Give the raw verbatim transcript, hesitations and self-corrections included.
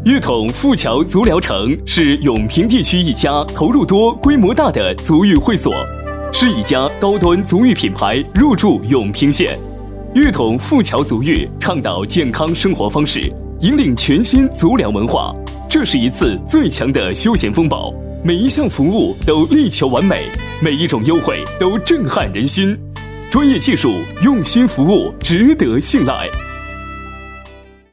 粤统富桥足疗城是永平地区一家投入多、规模大的足浴会所，是一家高端足浴品牌入驻永平县。粤统富桥足浴倡导健康生活方式，引领全新足疗文化。这是一次最强的休闲风暴，每一项服务都力求完美，每一种优惠都震撼人心。专业技术，用心服务，值得信赖。